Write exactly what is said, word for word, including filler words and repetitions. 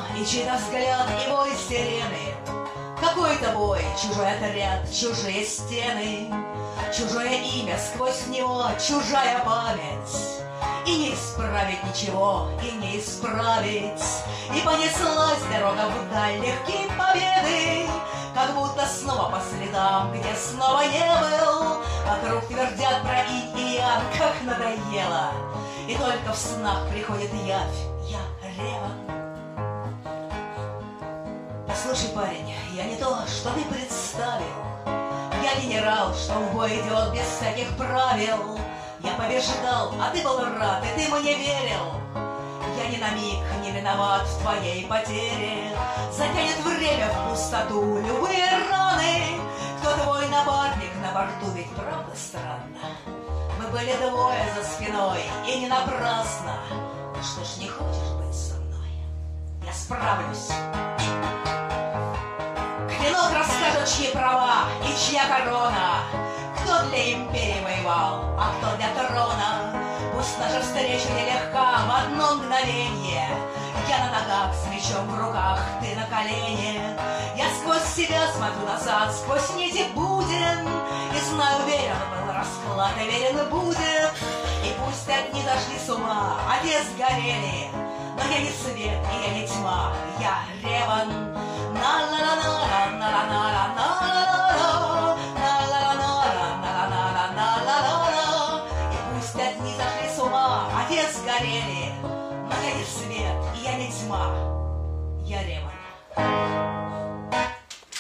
и чей-то взгляд, и бой сирены. Какой-то бой, чужой отряд, чужие стены, чужое имя сквозь него, чужая память. И не исправить ничего, и не исправить. И понеслась дорога вдаль легкие победы, как будто снова по следам, где снова не был. Вокруг твердят про инь и ян, как надоело. И только в снах приходит явь, я Реван. Послушай, парень, я не то, что ты представил. Я генерал, что в бой идет без всяких правил. Я побеждал, а ты был рад, и ты мне верил. Я ни на миг не виноват в твоей потере. Затянет время в пустоту любые раны. Кто твой напарник на борту, ведь правда странно. Мы были двое за спиной, и не напрасно. Ну что ж, не хочешь быть со мной? Я справлюсь. Клинок расскажет, чьи права и чья корона. Кто для империи воевал, а кто для трона. Пусть наша встреча нелегка в одно мгновенье. Я на ногах с мечом в руках, ты на колене. Я сквозь себя смотрю назад, сквозь нити будем. И знаю, верен был расклад, и верен будет. И пусть одни дошли с ума, а те сгорели. Но я не свет, и я не тьма, я Реван. На-на-на-на-на-на-на-на.